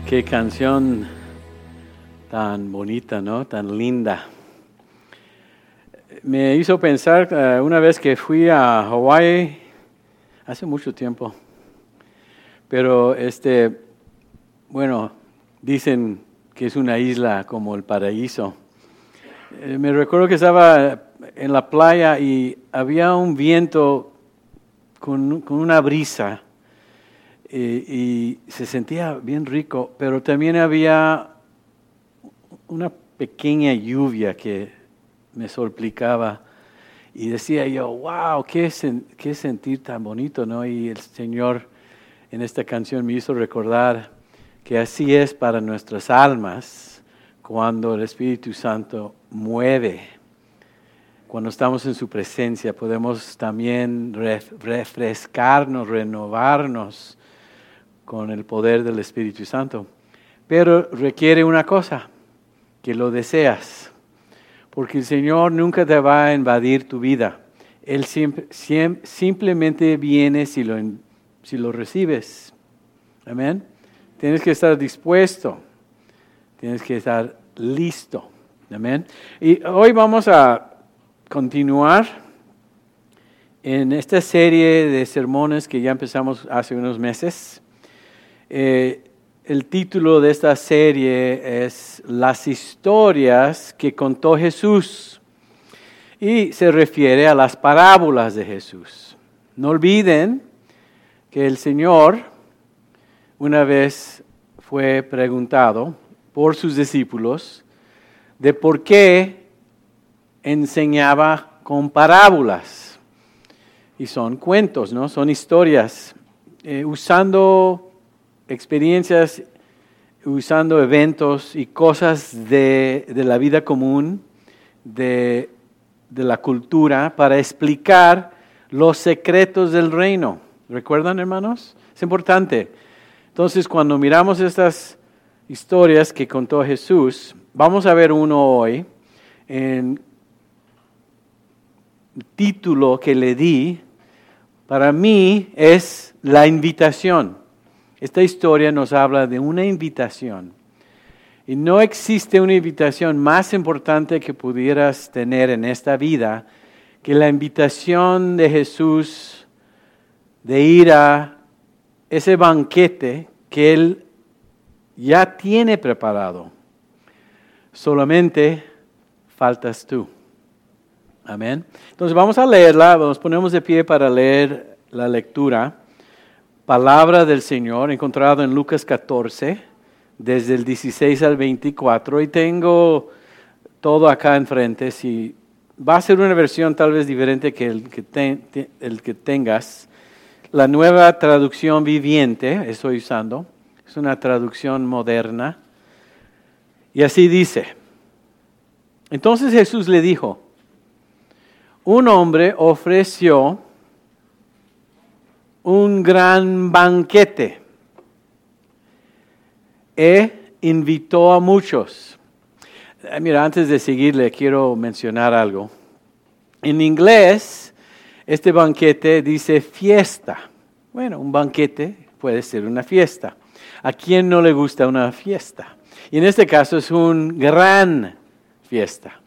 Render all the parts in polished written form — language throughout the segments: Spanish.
Qué canción tan bonita, ¿no? Tan linda. Me hizo pensar una vez que fui a Hawái hace mucho tiempo. Pero bueno, dicen que es una isla como el paraíso. Me recuerdo que estaba en la playa y había un viento con una brisa y se sentía bien rico, pero también había una pequeña lluvia que me salpicaba y decía yo, wow, qué sentir tan bonito, ¿no? Y el Señor en esta canción me hizo recordar que así es para nuestras almas cuando el Espíritu Santo mueve. Cuando estamos en su presencia podemos también refrescarnos, renovarnos con el poder del Espíritu Santo. Pero requiere una cosa, que lo deseas. Porque el Señor nunca te va a invadir tu vida. Él simplemente viene si lo recibes. Amén. Tienes que estar dispuesto. Tienes que estar listo. Amén. Y hoy vamos a continuar en esta serie de sermones que ya empezamos hace unos meses. El título de esta serie es Las historias que contó Jesús y se refiere a las parábolas de Jesús. No olviden que el Señor una vez fue preguntado por sus discípulos de por qué enseñaba con parábolas. Y son cuentos, ¿no? Son historias, usando experiencias, usando eventos y cosas de la vida común, de la cultura, para explicar los secretos del reino. ¿Recuerdan, hermanos? Es importante. Entonces, cuando miramos estas historias que contó Jesús, vamos a ver uno hoy. En el título que le di, para mí, es la invitación. Esta historia nos habla de una invitación. Y no existe una invitación más importante que pudieras tener en esta vida que la invitación de Jesús de ir a ese banquete que Él ya tiene preparado. Solamente faltas tú. Amén. Entonces vamos a leerla, nos ponemos de pie para leer la lectura. Palabra del Señor, encontrado en Lucas 14, desde el 16 al 24. Y tengo todo acá enfrente. Si va a ser una versión tal vez diferente que el que tengas. La nueva traducción viviente, estoy usando. Es una traducción moderna. Y así dice. Entonces Jesús le dijo, un hombre ofreció un gran banquete e invitó a muchos. Mira, antes de seguirle quiero mencionar algo. En inglés, este banquete dice fiesta. Bueno, un banquete puede ser una fiesta. ¿A quién no le gusta una fiesta? Y en este caso es una gran fiesta.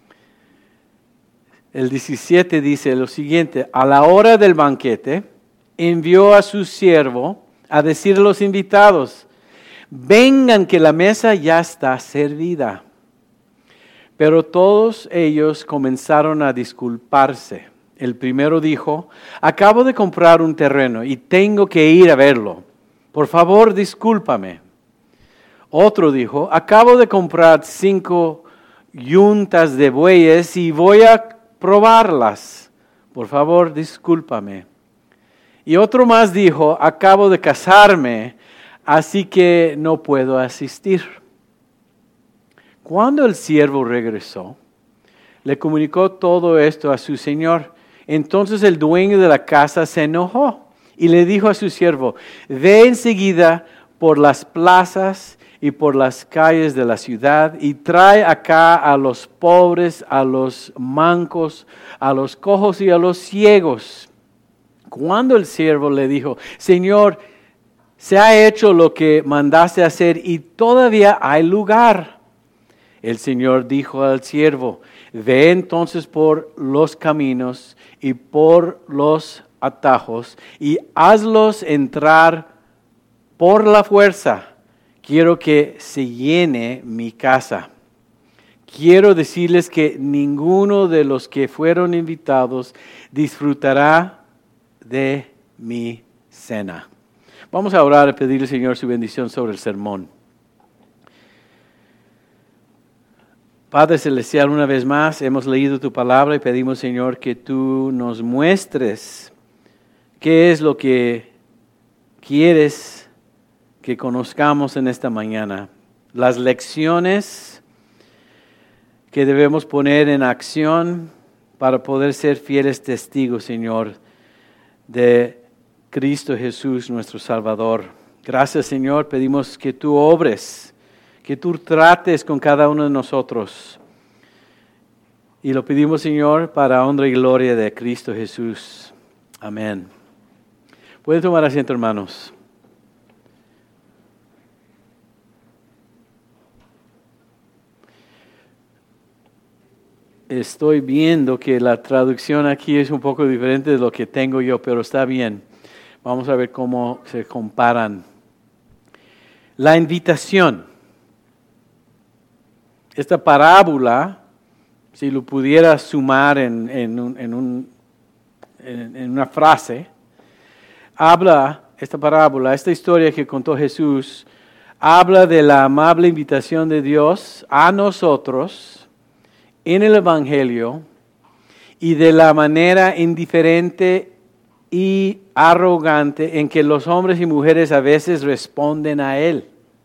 El 17 dice lo siguiente, a la hora del banquete, envió a su siervo a decir a los invitados, vengan que la mesa ya está servida. Pero todos ellos comenzaron a disculparse. El primero dijo, acabo de comprar un terreno y tengo que ir a verlo. Por favor, discúlpame. Otro dijo, acabo de comprar 5 yuntas de bueyes y voy a probarlas. Por favor, discúlpame. Y otro más dijo, acabo de casarme, así que no puedo asistir. Cuando el siervo regresó, le comunicó todo esto a su señor. Entonces el dueño de la casa se enojó y le dijo a su siervo, ve enseguida por las plazas y por las calles de la ciudad y trae acá a los pobres, a los mancos, a los cojos y a los ciegos. Cuando el siervo le dijo, Señor, Se ha hecho lo que mandaste hacer y todavía hay lugar. El Señor dijo al siervo, ve entonces por los caminos y por los atajos y hazlos entrar por la fuerza. Quiero que se llene mi casa. Quiero decirles que ninguno de los que fueron invitados disfrutará de mi cena. Vamos a orar y pedirle al Señor su bendición sobre el sermón. Padre Celestial, una vez más hemos leído tu palabra y pedimos, Señor, que tú nos muestres qué es lo que quieres que conozcamos en esta mañana. Las lecciones que debemos poner en acción para poder ser fieles testigos, Señor, de Cristo Jesús, nuestro Salvador. Gracias, Señor, pedimos que tú obres, que tú trates con cada uno de nosotros. Y lo pedimos, Señor, para honra y gloria de Cristo Jesús. Amén. Pueden tomar asiento, hermanos. Estoy viendo que la traducción aquí es un poco diferente de lo que tengo yo, pero está bien. Vamos a ver cómo se comparan. La invitación. Esta parábola, si lo pudiera sumar en una frase, esta parábola, esta historia que contó Jesús, habla de la amable invitación de Dios a nosotros en el Evangelio y de la manera indiferente y arrogante en que los hombres y mujeres a veces responden a Él.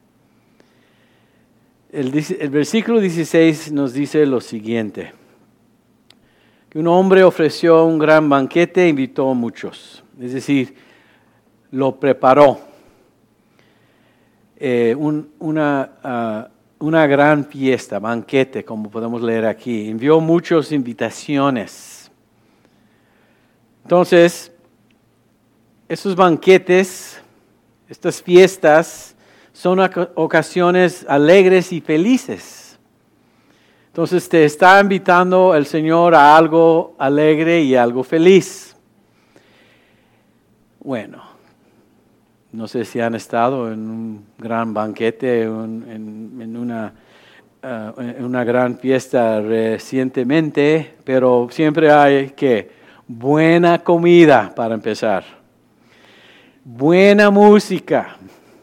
El versículo 16 nos dice lo siguiente, que un hombre ofreció un gran banquete e invitó a muchos, es decir, lo preparó. Una gran fiesta, banquete, como podemos leer aquí. Envió muchas invitaciones. Entonces, esos banquetes, estas fiestas, son ocasiones alegres y felices. Entonces, te está invitando el Señor a algo alegre y algo feliz. Bueno, no sé si han estado en un gran banquete, en una gran fiesta recientemente, pero siempre hay buena comida para empezar, buena música,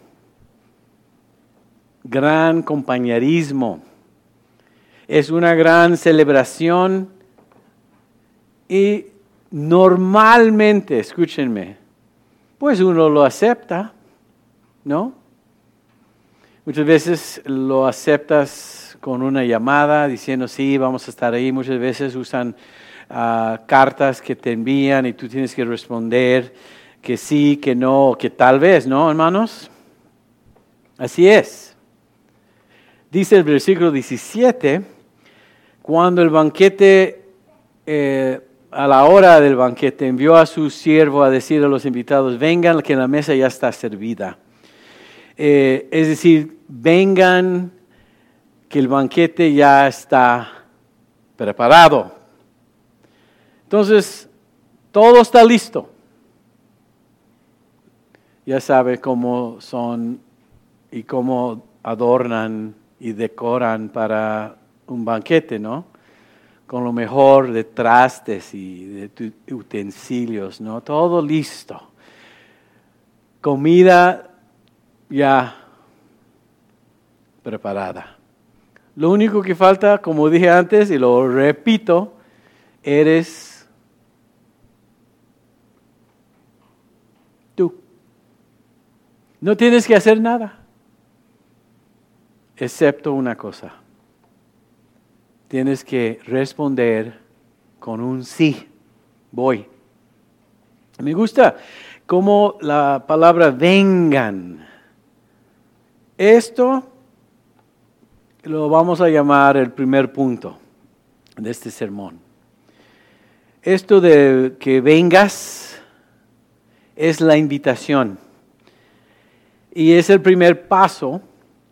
gran compañerismo. Es una gran celebración y normalmente, escúchenme, pues uno lo acepta, ¿no? Muchas veces lo aceptas con una llamada diciendo sí, vamos a estar ahí. Muchas veces usan cartas que te envían y tú tienes que responder que sí, que no, que tal vez, ¿no, hermanos? Así es. Dice el versículo 17, cuando el banquete, a la hora del banquete, envió a su siervo a decir a los invitados, vengan que la mesa ya está servida. Es decir, vengan que el banquete ya está preparado. Entonces, todo está listo. Ya sabe cómo son y cómo adornan y decoran para un banquete, ¿no? Con lo mejor de trastes y de utensilios, ¿no? Todo listo. Comida ya preparada. Lo único que falta, como dije antes y lo repito, eres tú. No tienes que hacer nada, excepto una cosa. Tienes que responder con un sí, voy. Me gusta cómo la palabra vengan. Esto lo vamos a llamar el primer punto de este sermón. Esto de que vengas es la invitación. Y es el primer paso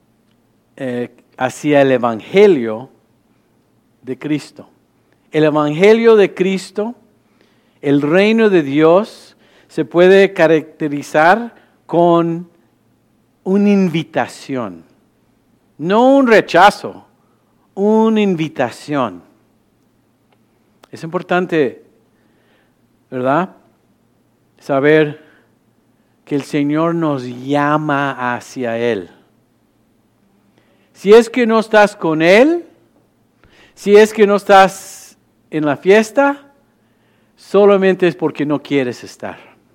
hacia el Evangelio de Cristo. El Evangelio de Cristo, el reino de Dios, se puede caracterizar con una invitación. No un rechazo, una invitación. Es importante, ¿verdad? Saber que el Señor nos llama hacia Él. Si es que no estás con Él, si es que no estás en la fiesta, solamente es porque no quieres estar.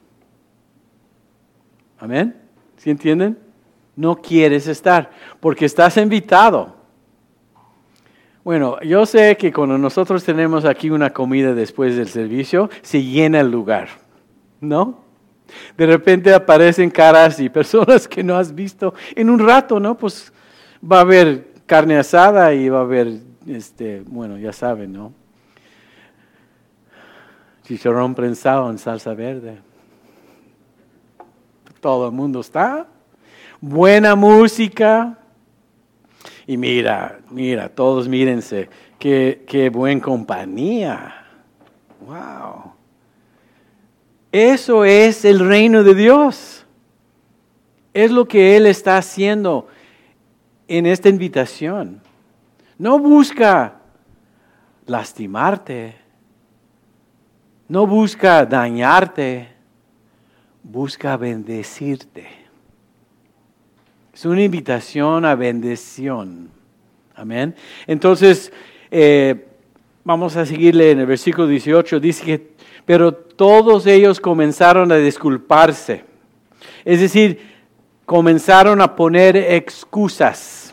¿Amén? ¿Sí entienden? No quieres estar, porque estás invitado. Bueno, yo sé que cuando nosotros tenemos aquí una comida después del servicio, se llena el lugar, ¿no? De repente aparecen caras y personas que no has visto en un rato, ¿no? Pues va a haber carne asada y va a haber, bueno, ya saben, ¿no? Chicharrón prensado en salsa verde. Todo el mundo está. Buena música. Y mira, todos mírense. Qué buena compañía. Wow. Eso es el reino de Dios. Es lo que Él está haciendo en esta invitación. No busca lastimarte. No busca dañarte. Busca bendecirte. Es una invitación a bendición. Amén. Entonces, vamos a seguirle en el versículo 18. Dice que, pero todos ellos comenzaron a disculparse. Es decir, comenzaron a poner excusas.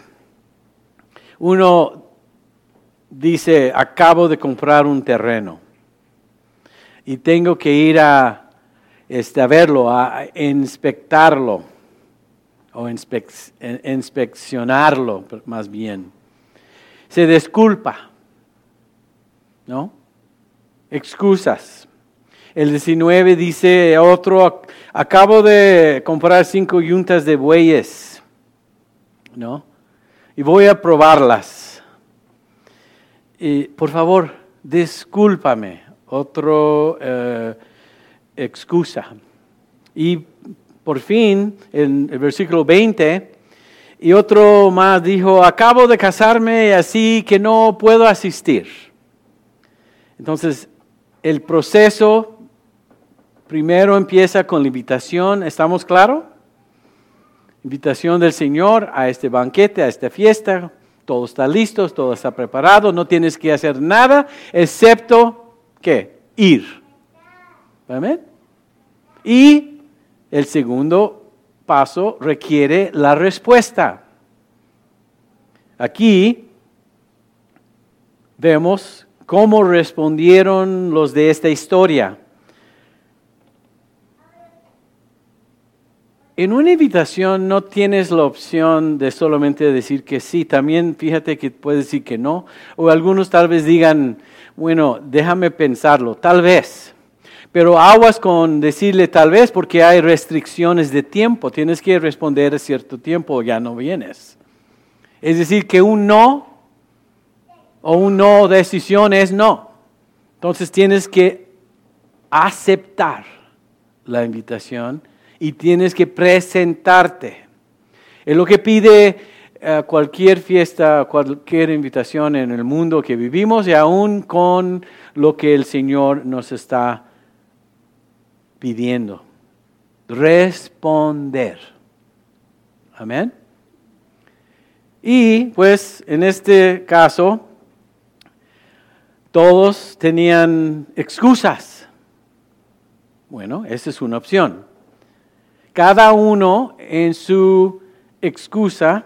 Uno dice, acabo de comprar un terreno y tengo que ir a verlo, a inspectarlo. O inspeccionarlo, más bien. Se disculpa, ¿no? Excusas. El 19 dice otro, acabo de comprar 5 yuntas de bueyes, ¿no? Y voy a probarlas. Y por favor, discúlpame. Otro excusa. Y por fin, en el versículo 20, y otro más dijo, acabo de casarme así que no puedo asistir. Entonces, el proceso primero empieza con la invitación, ¿estamos claros? Invitación del Señor a este banquete, a esta fiesta, todo está listo, todo está preparado, no tienes que hacer nada, excepto, ¿qué? Ir. ¿Amén? Y el segundo paso requiere la respuesta. Aquí vemos cómo respondieron los de esta historia. En una invitación no tienes la opción de solamente decir que sí, también fíjate que puedes decir que no, o algunos tal vez digan, bueno, déjame pensarlo, tal vez. Pero aguas con decirle tal vez porque hay restricciones de tiempo. Tienes que responder a cierto tiempo o ya no vienes. Es decir, que un no o un no decisión es no. Entonces tienes que aceptar la invitación y tienes que presentarte. Es lo que pide cualquier fiesta, cualquier invitación en el mundo que vivimos y aún con lo que el Señor nos está pidiendo. Responder. Amén. Y pues en este caso, todos tenían excusas. Bueno, esa es una opción. Cada uno en su excusa,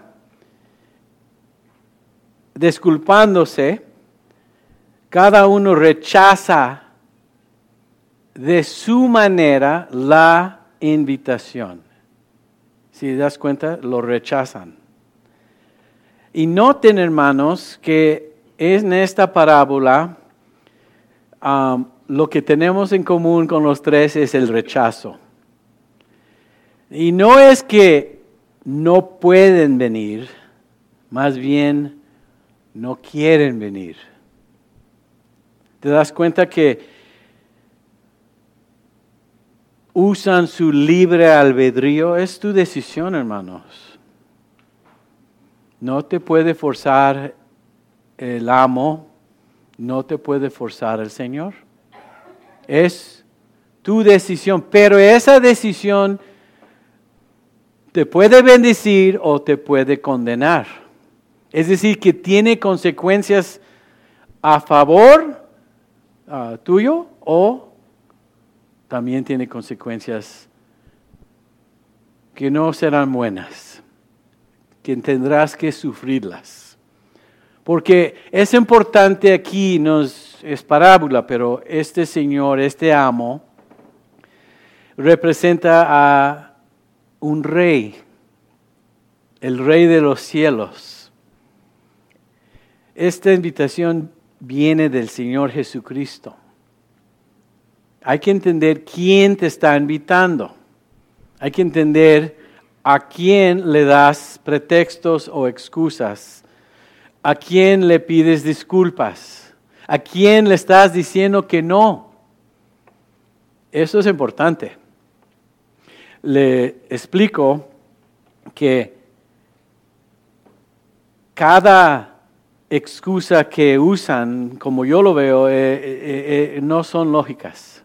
disculpándose, cada uno rechaza de su manera la invitación. Si te das cuenta, lo rechazan. Y noten, hermanos, que en esta parábola lo que tenemos en común con los tres es el rechazo. Y no es que no pueden venir, más bien no quieren venir. ¿Te das cuenta que usan su libre albedrío? Es tu decisión, hermanos. No te puede forzar el amo, no te puede forzar el Señor. Es tu decisión, pero esa decisión te puede bendecir o te puede condenar. Es decir, que tiene consecuencias a favor tuyo o también tiene consecuencias que no serán buenas, que tendrás que sufrirlas. Porque es importante aquí, es parábola, pero este Señor, este amo, representa a un rey, el rey de los cielos. Esta invitación viene del Señor Jesucristo. Hay que entender quién te está invitando. Hay que entender a quién le das pretextos o excusas. A quién le pides disculpas. A quién le estás diciendo que no. Eso es importante. Le explico que cada excusa que usan, como yo lo veo, no son lógicas.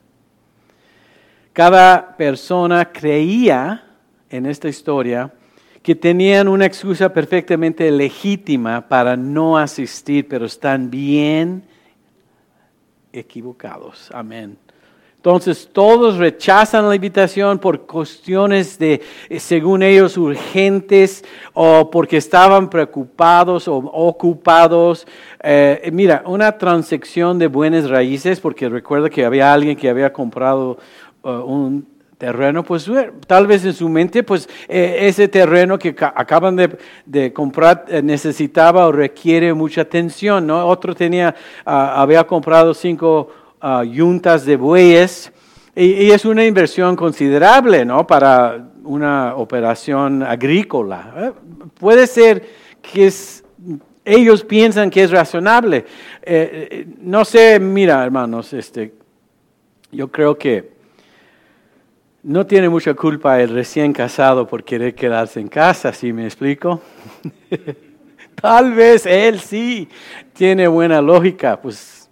Cada persona creía en esta historia que tenían una excusa perfectamente legítima para no asistir, pero están bien equivocados. Amén. Entonces todos rechazan la invitación por cuestiones de, según ellos, urgentes o porque estaban preocupados o ocupados. Mira, una transacción de bienes raíces, porque recuerda que había alguien que había comprado un terreno, pues tal vez en su mente, pues ese terreno que acaban de comprar necesitaba o requiere mucha atención, ¿no? Otro había comprado 5 yuntas de bueyes y es una inversión considerable, ¿no? Para una operación agrícola. Puede ser que ellos piensan que es razonable. No sé, mira, hermanos, yo creo que no tiene mucha culpa el recién casado por querer quedarse en casa, ¿sí me explico? Tal vez él sí tiene buena lógica, pues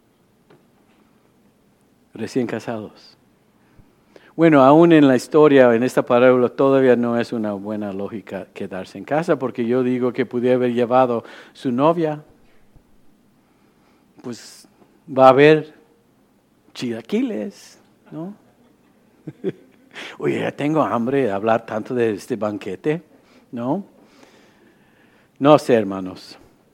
recién casados. Bueno, aún en la historia, en esta parábola, todavía no es una buena lógica quedarse en casa, porque yo digo que pudiera haber llevado su novia, pues va a haber chilaquiles, ¿no? Oye, ya tengo hambre de hablar tanto de este banquete, ¿no? No sé, hermanos.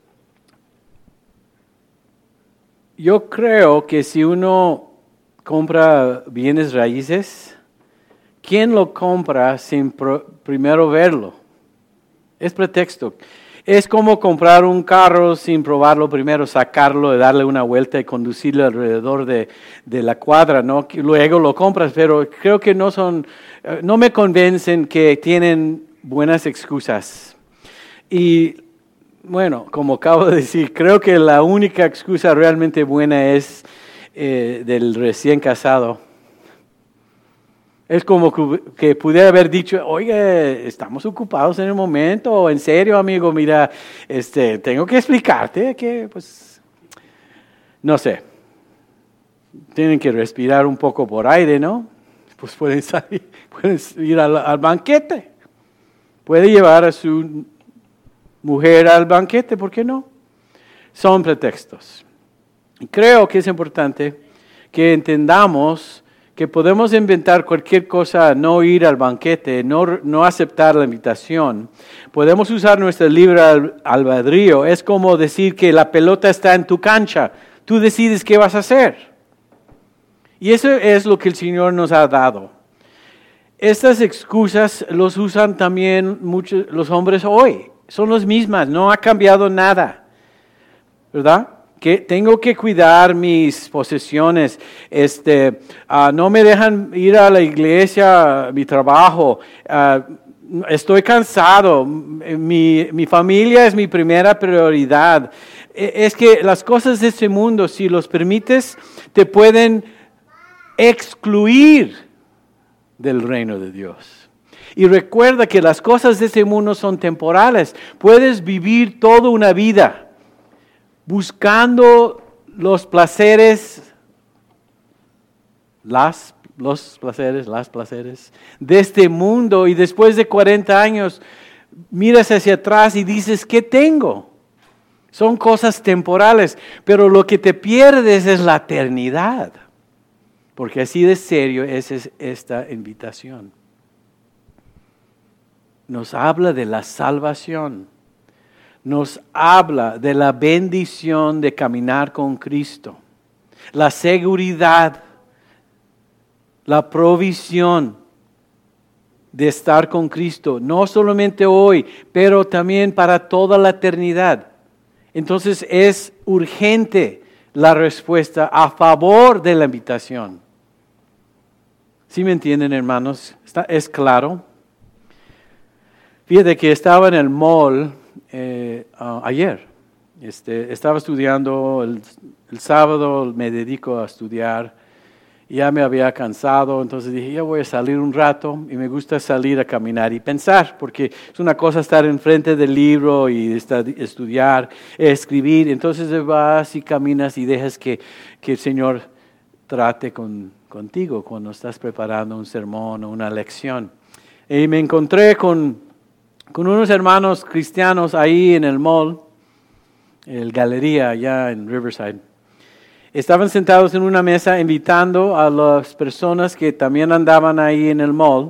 Yo creo que si uno compra bienes raíces, ¿quién lo compra sin primero verlo? Es pretexto. Es como comprar un carro sin probarlo primero, sacarlo, darle una vuelta y conducirlo alrededor de la cuadra, ¿no? Luego lo compras, pero creo que no me convencen que tienen buenas excusas. Y bueno, como acabo de decir, creo que la única excusa realmente buena es del recién casado. Es como que pudiera haber dicho, oye, estamos ocupados en el momento, en serio, amigo, mira, tengo que explicarte que, pues, no sé, tienen que respirar un poco por aire, ¿no? Pues pueden ir al banquete, puede llevar a su mujer al banquete, ¿por qué no? Son pretextos. Y creo que es importante que entendamos que podemos inventar cualquier cosa, no ir al banquete, no aceptar la invitación. Podemos usar nuestra libre albedrío. Es como decir que la pelota está en tu cancha. Tú decides qué vas a hacer. Y eso es lo que el Señor nos ha dado. Estas excusas los usan también muchos los hombres hoy. Son las mismas, no ha cambiado nada. ¿Verdad? Que tengo que cuidar mis posesiones, no me dejan ir a la iglesia, mi trabajo, estoy cansado, mi familia es mi primera prioridad. Es que las cosas de este mundo, si los permites, te pueden excluir del reino de Dios. Y recuerda que las cosas de este mundo son temporales. Puedes vivir toda una vida buscando los placeres, las placeres de este mundo, y después de 40 años miras hacia atrás y dices, ¿qué tengo? Son cosas temporales, pero lo que te pierdes es la eternidad, porque así de serio es esta invitación. Nos habla de la salvación, nos habla de la bendición de caminar con Cristo, la seguridad, la provisión de estar con Cristo, no solamente hoy, pero también para toda la eternidad. Entonces es urgente la respuesta a favor de la invitación. ¿Sí me entienden, hermanos? ¿Es claro? Fíjate que estaba en el mall ayer. Estaba estudiando, el sábado me dedico a estudiar. Ya me había cansado, entonces dije, ya voy a salir un rato, y me gusta salir a caminar y pensar, porque es una cosa estar enfrente del libro y estudiar, escribir. Entonces vas y caminas y dejas que el Señor trate contigo cuando estás preparando un sermón o una lección. Y me encontré con unos hermanos cristianos ahí en el mall, el galería allá en Riverside. Estaban sentados en una mesa invitando a las personas que también andaban ahí en el mall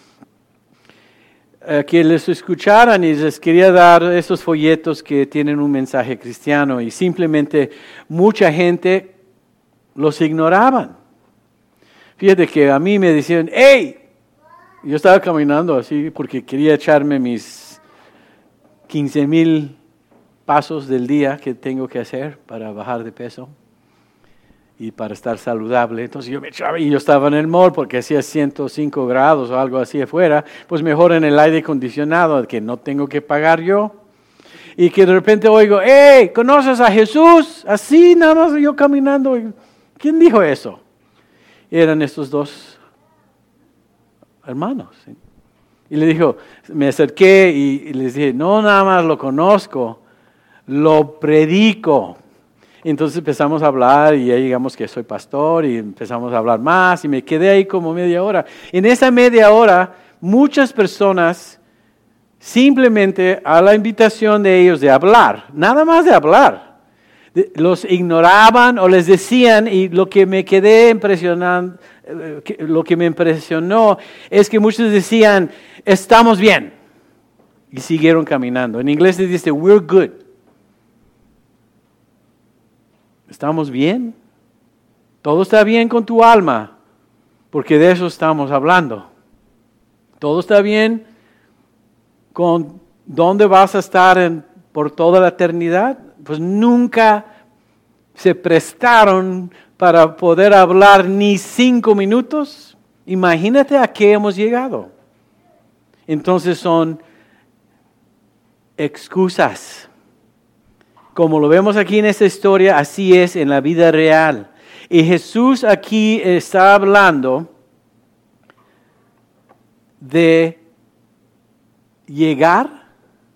que les escucharan, y les quería dar esos folletos que tienen un mensaje cristiano, y simplemente mucha gente los ignoraban. Fíjate que a mí me decían, ¡hey! Yo estaba caminando así porque quería echarme mis 15,000 pasos del día que tengo que hacer para bajar de peso y para estar saludable. Entonces yo me echaba, y yo estaba en el mall porque hacía 105 grados o algo así afuera, pues mejor en el aire acondicionado, que no tengo que pagar yo. Y que de repente oigo, ¡hey! ¿Conoces a Jesús? Así nada más yo caminando. ¿Quién dijo eso? Eran estos dos hermanos. Y le dijo, me acerqué y les dije, no nada más lo conozco, lo predico. Y entonces empezamos a hablar, y ya llegamos que soy pastor, y empezamos a hablar más, y me quedé ahí como media hora. En esa media hora, muchas personas, simplemente a la invitación de ellos de hablar, nada más de hablar, los ignoraban o les decían, y lo que me quedé impresionado, lo que me impresionó es que muchos decían, estamos bien, y siguieron caminando. En inglés se dice, we're good. ¿Estamos bien? Todo está bien con tu alma, porque de eso estamos hablando. Todo está bien con dónde vas a estar por toda la eternidad. Pues nunca se prestaron para poder hablar ni 5 minutos. Imagínate a qué hemos llegado. Entonces son excusas. Como lo vemos aquí en esta historia, así es en la vida real. Y Jesús aquí está hablando de llegar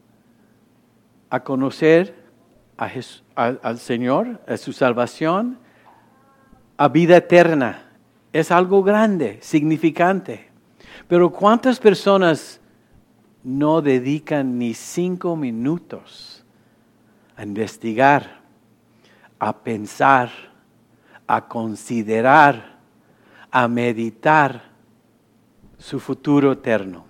a conocer al Señor, a su salvación, a vida eterna. Es algo grande, significante. Pero ¿cuántas personas no dedican ni 5 minutos a investigar, a pensar, a considerar, a meditar su futuro eterno?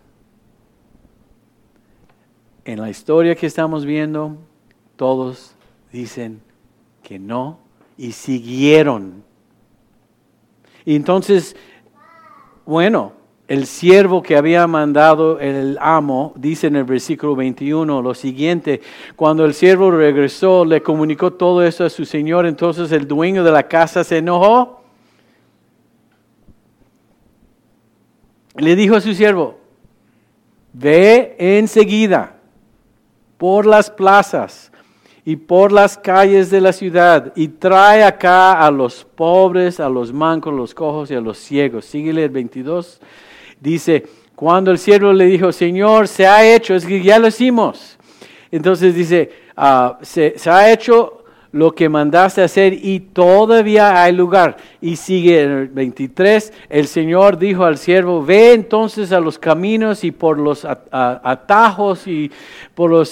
En la historia que estamos viendo, todos dicen que no y siguieron. Y entonces, bueno, el siervo que había mandado el amo, dice en el versículo 21 lo siguiente: cuando el siervo regresó, le comunicó todo eso a su señor. Entonces el dueño de la casa se enojó. Le dijo a su siervo: ve enseguida por las plazas y por las calles de la ciudad y trae acá a los pobres, a los mancos, los cojos y a los ciegos. Síguele el 22. Dice, cuando el siervo le dijo, Señor, se ha hecho, es que ya lo hicimos. Entonces dice, se ha hecho lo que mandaste hacer y todavía hay lugar. Y sigue en el 23, el Señor dijo al siervo, ve entonces a los caminos y por los atajos y por los,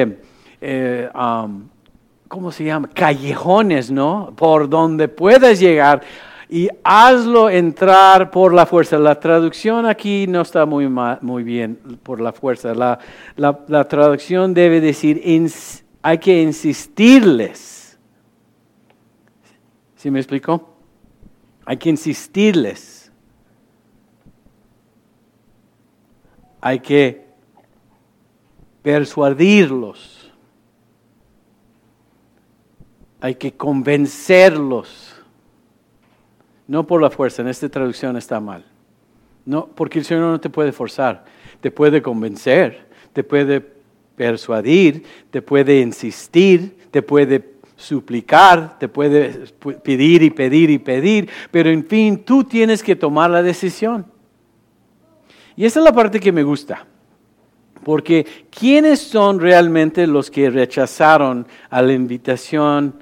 ¿cómo se llama? Callejones, ¿no? Por donde puedas llegar y hazlo entrar por la fuerza. La traducción aquí no está muy bien por la fuerza. La traducción debe decir, hay que insistirles. ¿Sí me explicó? Hay que insistirles. Hay que persuadirlos. Hay que convencerlos. No por la fuerza, en esta traducción está mal. No, porque el Señor no te puede forzar, te puede convencer, te puede persuadir, te puede insistir, te puede suplicar, te puede pedir y pedir y pedir, pero en fin, tú tienes que tomar la decisión. Y esa es la parte que me gusta, porque ¿quiénes son realmente los que rechazaron a la invitación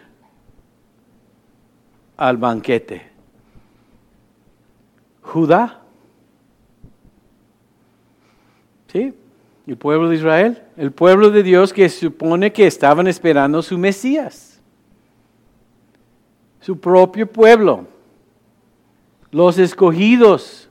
al banquete? Judá, ¿sí? El pueblo de Israel, el pueblo de Dios que supone que estaban esperando su Mesías, su propio pueblo, los escogidos,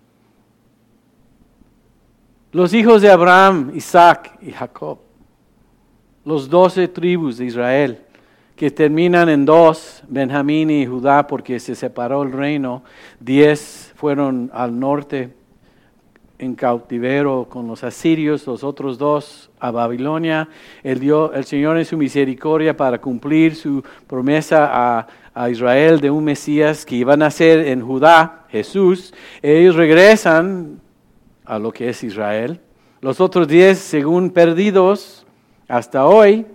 los hijos de Abraham, Isaac y Jacob, los 12 tribus de Israel, que terminan en 2, Benjamín y Judá, porque se separó el reino. 10 fueron al norte en cautiverio con los asirios, los otros 2 a Babilonia. El Señor en su misericordia para cumplir su promesa a Israel de un Mesías que iba a nacer en Judá, Jesús. Ellos regresan a lo que es Israel. Los otros 10, según perdidos hasta hoy,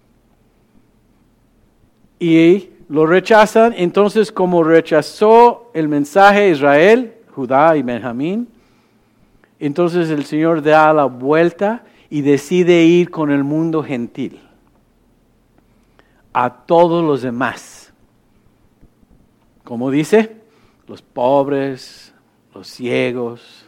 y lo rechazan. Entonces, como rechazó el mensaje de Israel, Judá y Benjamín, entonces el Señor da la vuelta y decide ir con el mundo gentil, a todos los demás. Como dice, los pobres, los ciegos,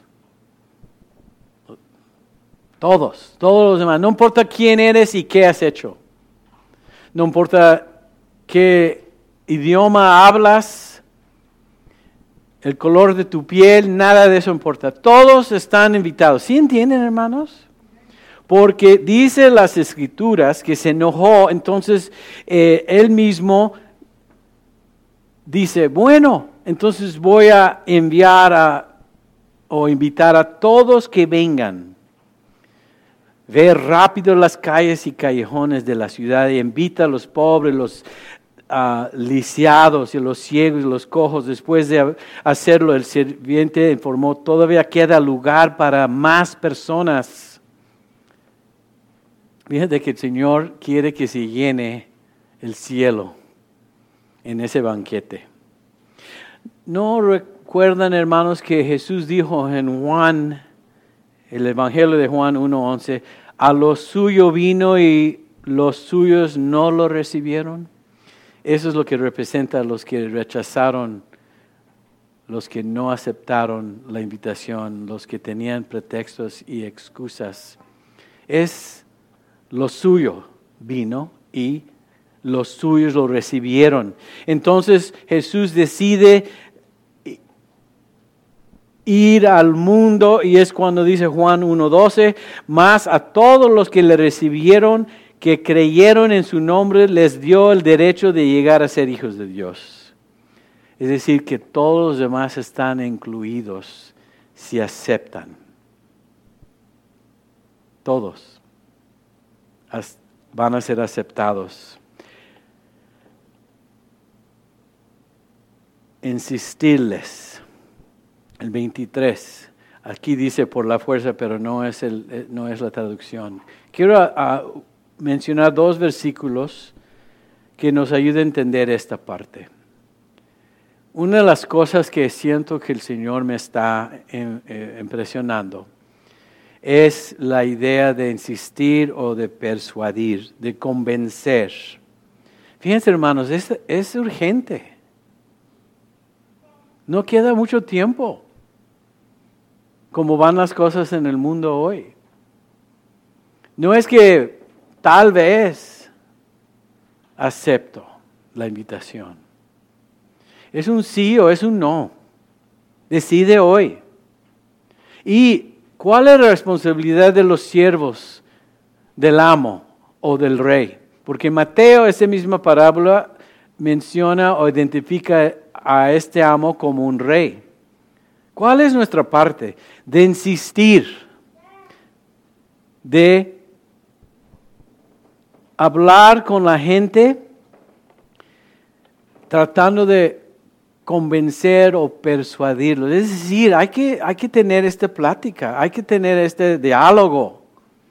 todos los demás. No importa quién eres y qué has hecho. No importa qué idioma hablas, el color de tu piel, nada de eso importa. Todos están invitados. ¿Sí entienden, hermanos? Porque dice las Escrituras que se enojó, entonces él mismo dice, bueno, entonces voy a enviar o invitar a todos que vengan. Ve rápido las calles y callejones de la ciudad y invita a los pobres, los lisiados y los ciegos y los cojos. Después de hacerlo, el sirviente informó, todavía queda lugar para más personas. Fíjate que el Señor quiere que se llene el cielo en ese banquete. ¿No recuerdan, hermanos, que Jesús dijo en Juan, el Evangelio de Juan 1:11, a lo suyo vino y los suyos no lo recibieron? Eso es lo que representa a los que rechazaron, los que no aceptaron la invitación, los que tenían pretextos y excusas. Es lo suyo vino y los suyos lo recibieron. Entonces Jesús decide ir al mundo y es cuando dice Juan 1:12, mas a todos los que le recibieron, que creyeron en su nombre, les dio el derecho de llegar a ser hijos de Dios. Es decir, que todos los demás están incluidos si aceptan. Todos van a ser aceptados. Insistirles. El 23. Aquí dice por la fuerza, pero no es la traducción. Quiero mencionar 2 versículos que nos ayuden a entender esta parte. Una de las cosas que siento que el Señor me está impresionando es la idea de insistir o de persuadir, de convencer. Fíjense, hermanos, es urgente. No queda mucho tiempo. Como van las cosas en el mundo hoy. No es que tal vez acepto la invitación. Es un sí o es un no. Decide hoy. ¿Y cuál es la responsabilidad de los siervos del amo o del rey? Porque Mateo, esa misma parábola, menciona o identifica a este amo como un rey. ¿Cuál es nuestra parte? De insistir, de hablar con la gente, tratando de convencer o persuadirlos. Es decir, hay que tener esta plática, hay que tener este diálogo.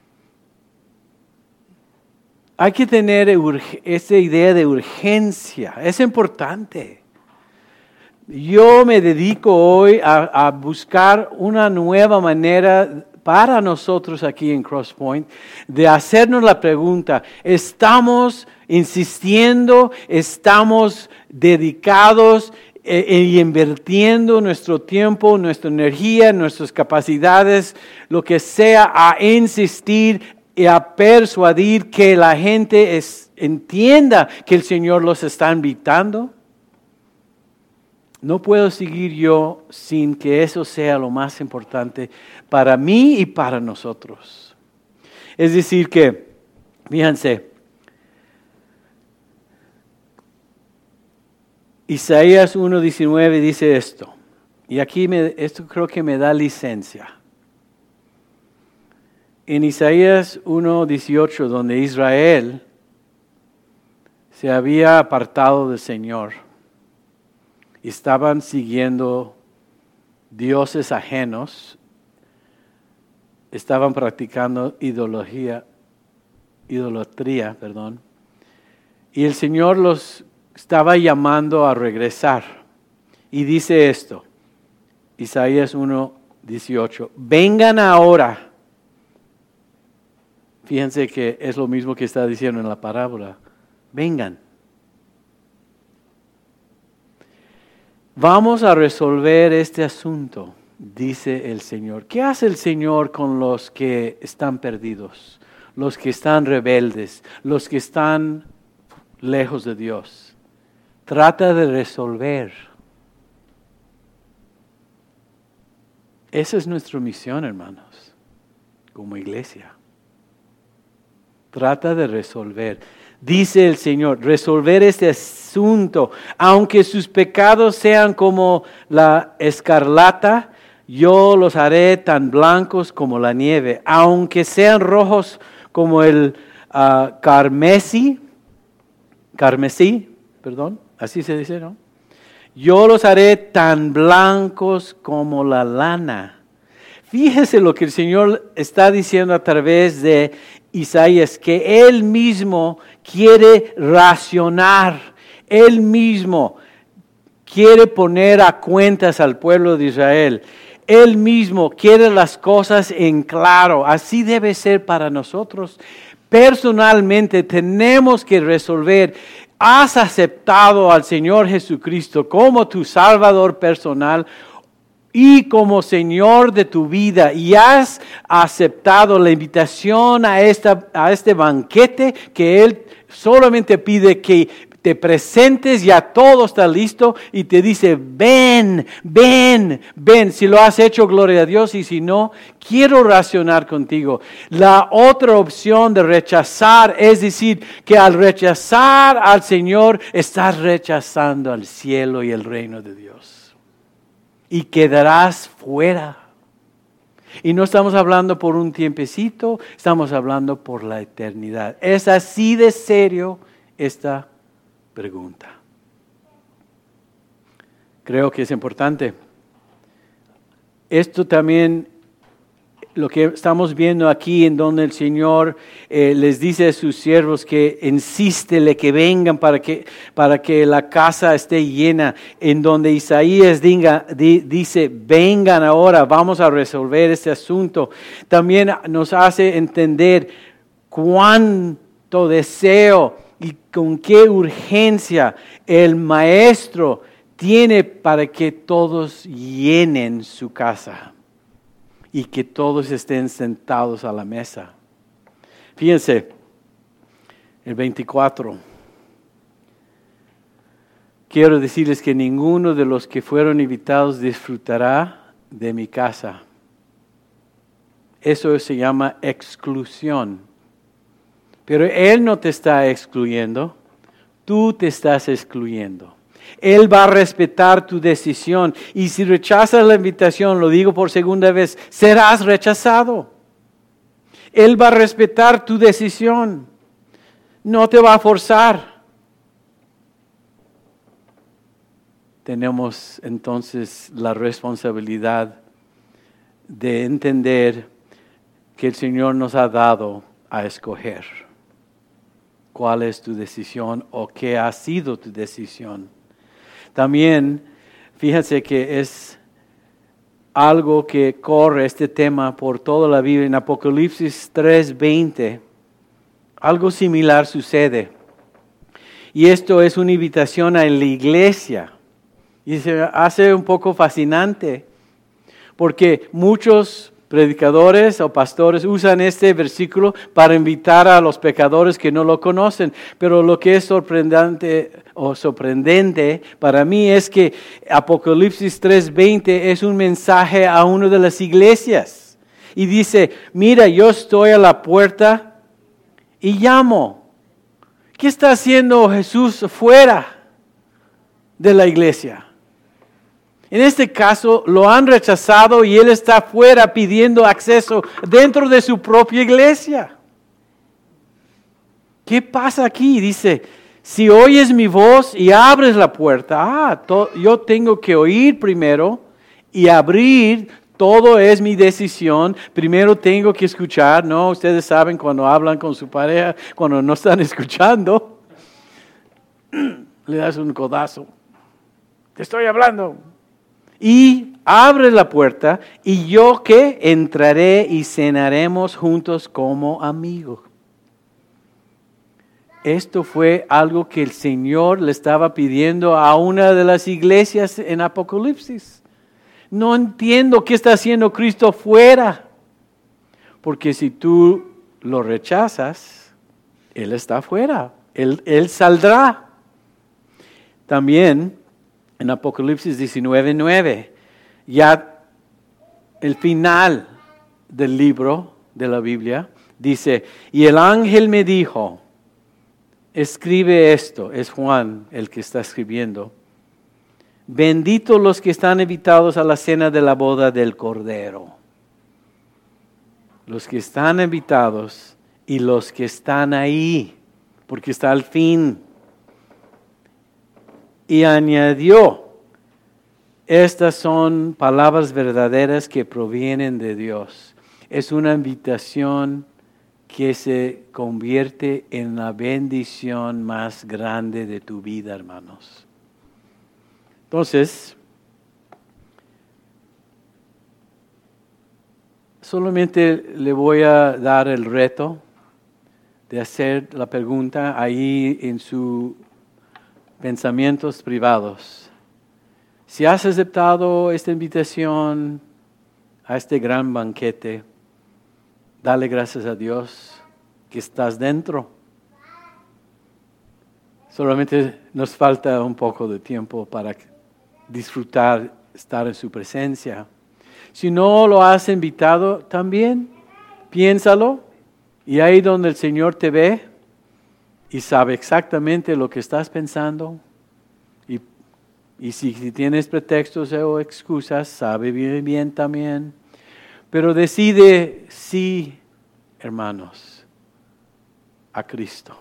Hay que tener esa idea de urgencia, es importante. Yo me dedico hoy a buscar una nueva manera para nosotros aquí en Cross Point de hacernos la pregunta, ¿estamos insistiendo, estamos dedicados y invirtiendo nuestro tiempo, nuestra energía, nuestras capacidades, lo que sea, a insistir y a persuadir que la gente entienda que el Señor los está invitando? No puedo seguir yo sin que eso sea lo más importante para mí y para nosotros. Es decir que, fíjense, Isaías 1:19 dice esto, y aquí esto creo que me da licencia. En Isaías 1:18, donde Israel se había apartado del Señor, estaban siguiendo dioses ajenos, estaban practicando idolatría, y el Señor los estaba llamando a regresar. Y dice esto, Isaías 1:18, vengan ahora. Fíjense que es lo mismo que está diciendo en la parábola, vengan. Vamos a resolver este asunto, dice el Señor. ¿Qué hace el Señor con los que están perdidos, los que están rebeldes, los que están lejos de Dios? Trata de resolver. Esa es nuestra misión, hermanos, como iglesia. Trata de resolver. Dice el Señor, resolver este asunto, aunque sus pecados sean como la escarlata, yo los haré tan blancos como la nieve, aunque sean rojos como el carmesí, así se dice, ¿no? Yo los haré tan blancos como la lana. Fíjese lo que el Señor está diciendo a través de Isaías, que Él mismo quiere racionar, Él mismo quiere poner a cuentas al pueblo de Israel. Él mismo quiere las cosas en claro. Así debe ser para nosotros. Personalmente tenemos que resolver. ¿Has aceptado al Señor Jesucristo como tu Salvador personal y como Señor de tu vida? ¿Y has aceptado la invitación a este banquete que Él solamente pide que te presentes, ya todo está listo y te dice, ven, ven, ven. Si lo has hecho, gloria a Dios, y si no, quiero racionar contigo. La otra opción de rechazar es decir que al rechazar al Señor, estás rechazando al cielo y el reino de Dios. Y quedarás fuera. Y no estamos hablando por un tiempecito, estamos hablando por la eternidad. Es así de serio esta pregunta. Creo que es importante. Esto también lo que estamos viendo aquí, en donde el Señor les dice a sus siervos que insístele que vengan para que la casa esté llena, en donde Isaías dice, vengan ahora, vamos a resolver este asunto. También nos hace entender cuánto deseo y con qué urgencia el Maestro tiene para que todos llenen su casa y que todos estén sentados a la mesa. Fíjense, el 24. Quiero decirles que ninguno de los que fueron invitados disfrutará de mi casa. Eso se llama exclusión. Pero Él no te está excluyendo, tú te estás excluyendo. Él va a respetar tu decisión. Y si rechazas la invitación, lo digo por segunda vez, serás rechazado. Él va a respetar tu decisión. No te va a forzar. Tenemos entonces la responsabilidad de entender que el Señor nos ha dado a escoger. ¿Cuál es tu decisión o qué ha sido tu decisión? También, fíjense que es algo que corre este tema por toda la Biblia. En Apocalipsis 3:20, algo similar sucede. Y esto es una invitación a la iglesia. Y se hace un poco fascinante, porque muchos predicadores o pastores usan este versículo para invitar a los pecadores que no lo conocen. Pero lo que es sorprendente para mí es que Apocalipsis 3:20 es un mensaje a una de las iglesias. Y dice, mira, yo estoy a la puerta y llamo. ¿Qué está haciendo Jesús fuera de la iglesia? En este caso lo han rechazado y Él está afuera pidiendo acceso dentro de su propia iglesia. ¿Qué pasa aquí? Dice, si oyes mi voz y abres la puerta, yo tengo que oír primero y abrir. Todo es mi decisión. Primero tengo que escuchar, ¿no? Ustedes saben cuando hablan con su pareja, cuando no están escuchando, le das un codazo. Te estoy hablando. Y abre la puerta y yo que entraré y cenaremos juntos como amigos. Esto fue algo que el Señor le estaba pidiendo a una de las iglesias en Apocalipsis. No entiendo qué está haciendo Cristo fuera. Porque si tú lo rechazas, Él está fuera. Él saldrá. También en Apocalipsis 19:9, ya el final del libro de la Biblia, dice, y el ángel me dijo, escribe esto, es Juan el que está escribiendo, benditos los que están invitados a la cena de la boda del Cordero. Los que están invitados y los que están ahí, porque está al fin. Y añadió, estas son palabras verdaderas que provienen de Dios. Es una invitación que se convierte en la bendición más grande de tu vida, hermanos. Entonces, solamente le voy a dar el reto de hacer la pregunta ahí en sus pensamientos privados. Si has aceptado esta invitación a este gran banquete, dale gracias a Dios que estás dentro. Solamente nos falta un poco de tiempo para disfrutar, estar en su presencia. Si no lo has invitado, también piénsalo. Y ahí donde el Señor te ve y sabe exactamente lo que estás pensando, y si tienes pretextos o excusas, sabe bien también. Pero decide sí, hermanos, a Cristo.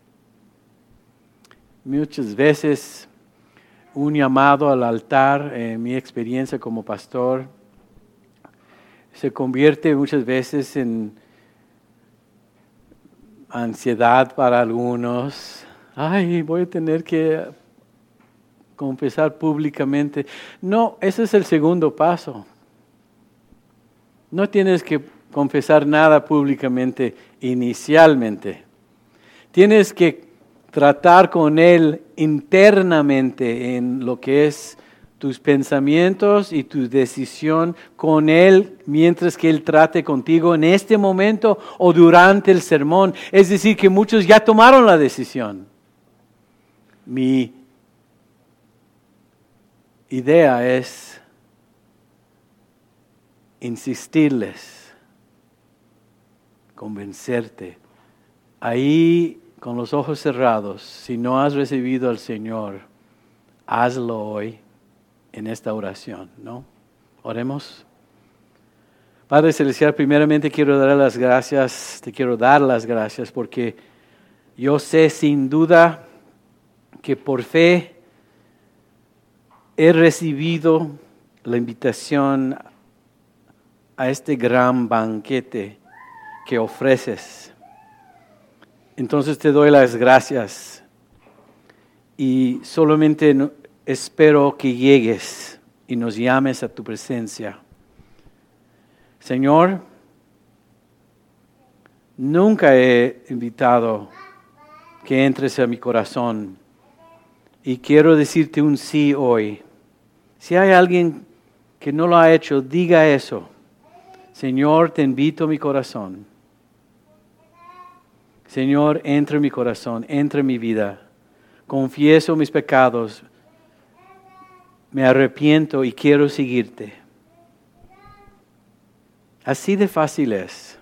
Muchas veces un llamado al altar, en mi experiencia como pastor, se convierte muchas veces en ansiedad para algunos. Ay, voy a tener que confesar públicamente. No, ese es el segundo paso. No tienes que confesar nada públicamente inicialmente. Tienes que tratar con Él internamente en lo que es tus pensamientos y tu decisión con Él mientras que Él trate contigo en este momento o durante el sermón. Es decir, que muchos ya tomaron la decisión. Mi idea es insistirles, convencerte. Ahí, con los ojos cerrados, si no has recibido al Señor, hazlo hoy en esta oración, ¿no? Oremos. Padre Celestial, primeramente quiero dar las gracias, te quiero dar las gracias porque yo sé sin duda que por fe he recibido la invitación a este gran banquete que ofreces. Entonces te doy las gracias y solamente espero que llegues y nos llames a tu presencia. Señor, nunca he invitado que entres a mi corazón y quiero decirte un sí hoy. Si hay alguien que no lo ha hecho, diga eso. Señor, te invito a mi corazón. Señor, entra en mi corazón, entra en mi vida. Confieso mis pecados. Me arrepiento y quiero seguirte. Así de fácil es.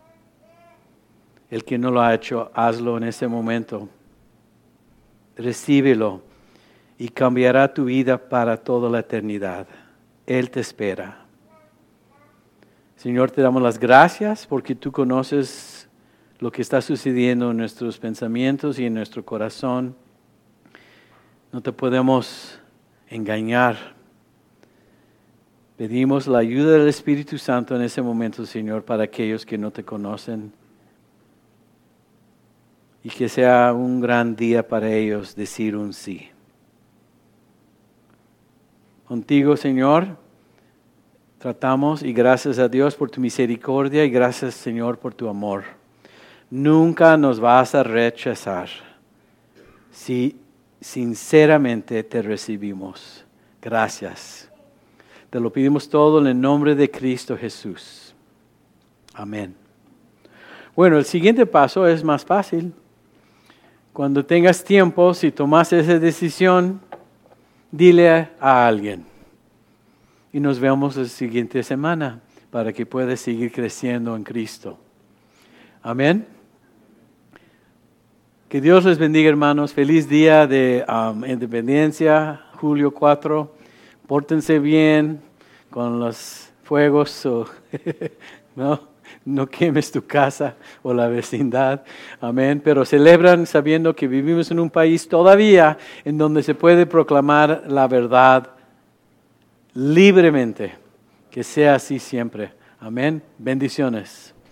El que no lo ha hecho, hazlo en ese momento. Recíbelo y cambiará tu vida para toda la eternidad. Él te espera. Señor, te damos las gracias porque tú conoces lo que está sucediendo en nuestros pensamientos y en nuestro corazón. No te podemos engañar. Pedimos la ayuda del Espíritu Santo en ese momento, Señor, para aquellos que no te conocen. Y que sea un gran día para ellos decir un sí. Contigo, Señor, tratamos y gracias a Dios por tu misericordia y gracias, Señor, por tu amor. Nunca nos vas a rechazar si sinceramente te recibimos. Gracias. Te lo pedimos todo en el nombre de Cristo Jesús. Amén. Bueno, el siguiente paso es más fácil. Cuando tengas tiempo, si tomas esa decisión, dile a alguien. Y nos vemos la siguiente semana para que puedas seguir creciendo en Cristo. Amén. Que Dios les bendiga, hermanos. Feliz día de Independencia, julio 4. Pórtense bien con los fuegos. No quemes tu casa o la vecindad. Amén. Pero celebran sabiendo que vivimos en un país todavía en donde se puede proclamar la verdad libremente. Que sea así siempre. Amén. Bendiciones.